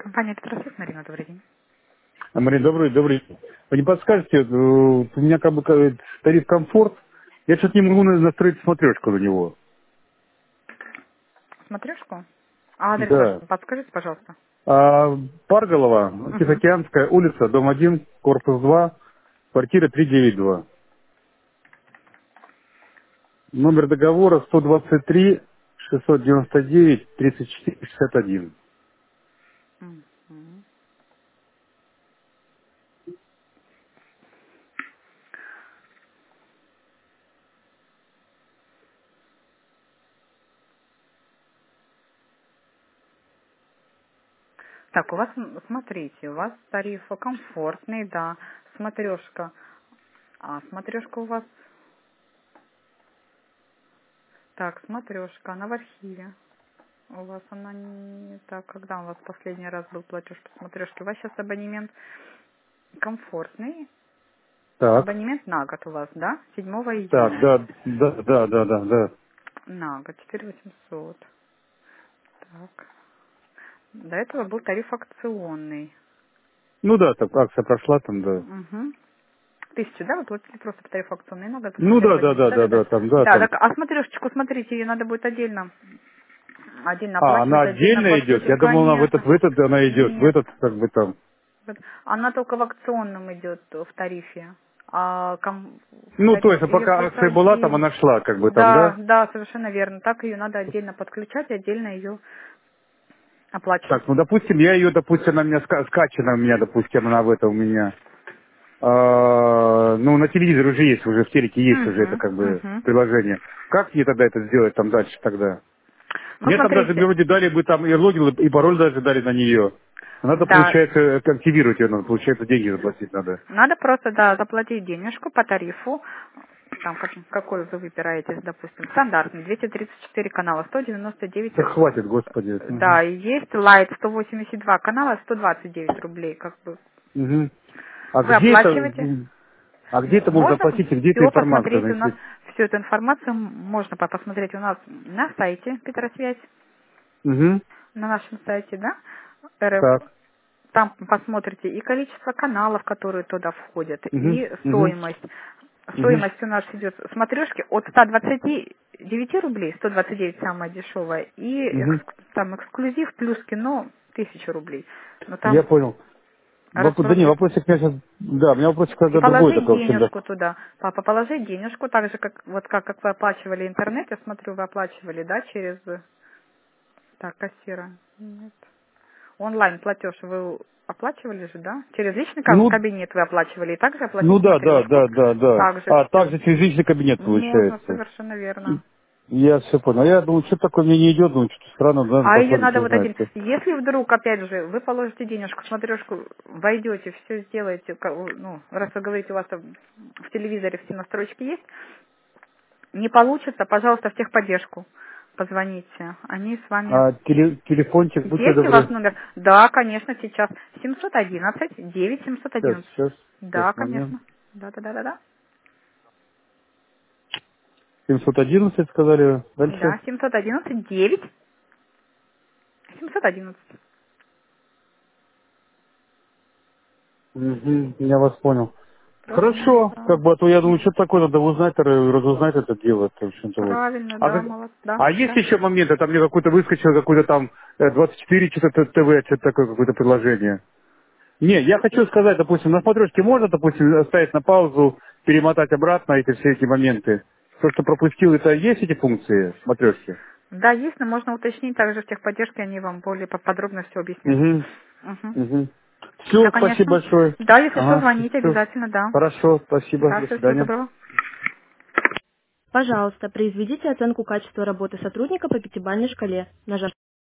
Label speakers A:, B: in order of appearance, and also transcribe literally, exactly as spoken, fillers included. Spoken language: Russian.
A: Компания Петросвет, Марина, добрый день.
B: А, Марина, добрый, добрый. Вы не подскажете, э, у меня как бы как, тариф комфорт, я что-то не могу на- настроить смотрешку на него.
A: Смотрешку? А адрес ваш
B: Да.
A: подскажите, пожалуйста.
B: А, Парголова,
A: Угу.
B: Тихоокеанская улица, дом один, корпус два, квартира триста девяносто два. Номер договора сто двадцать три шестьсот девяносто девять тридцать четыре шестьдесят один.
A: Мгм. Так, у вас, м, смотрите, у вас тариф комфортный, да, смотрешка. А смотрешка у вас, так, смотрешка, она в архиве. У вас она не так, когда у вас последний раз был платеж по смотрешке? У вас сейчас абонемент комфортный,
B: Так,
A: абонемент на год у вас, да? седьмого
B: так,
A: июня.
B: да, да, да, да, да, да.
A: На год, четыре тысячи восемьсот. Так. До этого был тариф акционный.
B: Ну да, так акция прошла там, да.
A: Угу. Тысячу, да, вы платили просто по тарифу акционный, надо
B: Ну
A: посмотреть
B: да, да,
A: абонемент.
B: да,
A: Да, да,
B: да,
A: да.
B: да, там, да,
A: Да,
B: там.
A: так, а смотрешечку, смотрите, ее надо будет отдельно, отдельно
B: А, она
A: оплачивать, отдельно
B: отдельно идет?
A: подключить.
B: Я думал, она в этот,
A: Конечно.
B: в этот она идет, в
A: Нет.
B: этот, как бы там.
A: Вот. Она только в акционном идет в тарифе. А ком- в
B: Ну, то
A: тариф
B: есть, а
A: ее
B: пока
A: просто
B: акция была, там
A: отдельно.
B: она шла, как бы там,
A: Да,
B: да?
A: да, совершенно верно. Так ее надо отдельно подключать, отдельно ее оплачивать.
B: Так, ну, допустим, я ее, допустим, она у меня ска- скачана, у меня, допустим, она в это у меня. А, ну, на телевизоре уже есть, уже в телеке есть уже это,
A: Угу,
B: как бы,
A: угу.
B: приложение. Как мне тогда это сделать там дальше тогда?
A: Ну,
B: Мне там даже
A: смотрите,
B: вроде дали бы там и логин, и пароль даже дали на нее. Надо,
A: да,
B: получается, активировать ее, надо, получается, деньги заплатить надо.
A: надо просто, да, заплатить денежку по тарифу, там, как- какой вы выбираете, допустим, стандартный, двести тридцать четыре канала, сто девяносто девять,
B: Да
A: э,
B: хватит, господи. Мгм.
A: да, и есть Light сто восемьдесят два канала, сто двадцать девять рублей, как бы.
B: Мгм. А
A: Вы
B: где это,
A: оплачиваете,
B: м, а где
A: м-
B: это можно
A: можно
B: заплатить и где эта
A: все
B: информация,
A: посмотреть у нас,
B: значит?
A: всю эту информацию можно по- посмотреть у нас на сайте Петросвязь,
B: Угу.
A: на нашем сайте, да, РФ.
B: Так.
A: Там посмотрите и количество каналов, которые туда входят,
B: Угу.
A: и
B: Угу.
A: стоимость.
B: Угу.
A: Стоимость у нас идет смотрешки от ста двадцати девяти рублей, сто двадцать девять самая дешевая, и
B: Угу.
A: экск- там эксклюзив плюс кино тысяча рублей. Но
B: Я
A: там
B: понял. Воп- Да не,
A: разбросывать.
B: вопросик у меня сейчас, да, у меня вопросик
A: И
B: когда другой
A: положить
B: такой, в общем, да.
A: денежку туда. Папа, положить денежку, так же, как вот как, как вы оплачивали интернет, я смотрю, вы оплачивали, да, через э, так, кассира. Нет. Онлайн платеж вы оплачивали же, да? Через личный ка-
B: Ну,
A: кабинет вы оплачивали и также
B: ну
A: оплатить
B: да, да,
A: смотрешку.
B: да, да, да.
A: Также
B: А,
A: все.
B: также через личный кабинет
A: Можно,
B: получается.
A: совершенно верно.
B: Я все понял. А я думаю, что такое мне не идет, думаю, что странно, надо
A: А ее
B: посмотреть,
A: надо вот
B: узнать.
A: один. Если вдруг, опять же, вы положите денежку, смотрешку, войдете, все сделаете, ка- ну, раз вы говорите, у вас там в телевизоре все настройки есть, не получится, пожалуйста, в техподдержку позвоните. Они с вами.
B: А теле- телефончик, будьте
A: Есть у вас
B: добры.
A: номер? Да, конечно, сейчас. семьсот одиннадцать девять семьсот
B: Сейчас,
A: одиннадцать.
B: сейчас,
A: Да,
B: сейчас, момент.
A: конечно. Да, да, да, да, да.
B: семьсот одиннадцать сказали. Дальше.
A: Да, семьсот одиннадцать девять семьсот одиннадцать.
B: Угу, я вас понял.
A: Просто,
B: Хорошо,
A: да.
B: как бы, а то я думаю, что такое, надо узнать, э, разузнать это дело, в общем-то вот.
A: Правильно,
B: А,
A: да,
B: как-
A: молодец, да,
B: а есть
A: да.
B: еще моменты, там мне какой-то выскочил, какой-то там э, двадцать четыре что-то ТВ, что-то такое, какое-то приложение. Не, я хочу сказать, допустим, на смотрешке можно, допустим, ставить на паузу, перемотать обратно эти все эти моменты. То, что пропустил, это есть эти функции смотрешки?
A: Да, есть, но можно уточнить также в техподдержке, они вам более по- подробно все объяснят.
B: Угу,
A: Угу.
B: угу.
A: Да,
B: Все, спасибо
A: конечно.
B: большое.
A: Да, если что,
B: Ага,
A: звоните
B: все.
A: обязательно, да.
B: Хорошо, спасибо,
A: Да,
B: до
A: все, всего
B: свидания.
A: доброго.
C: Пожалуйста, произведите оценку качества работы сотрудника по пятибалльной шкале, нажав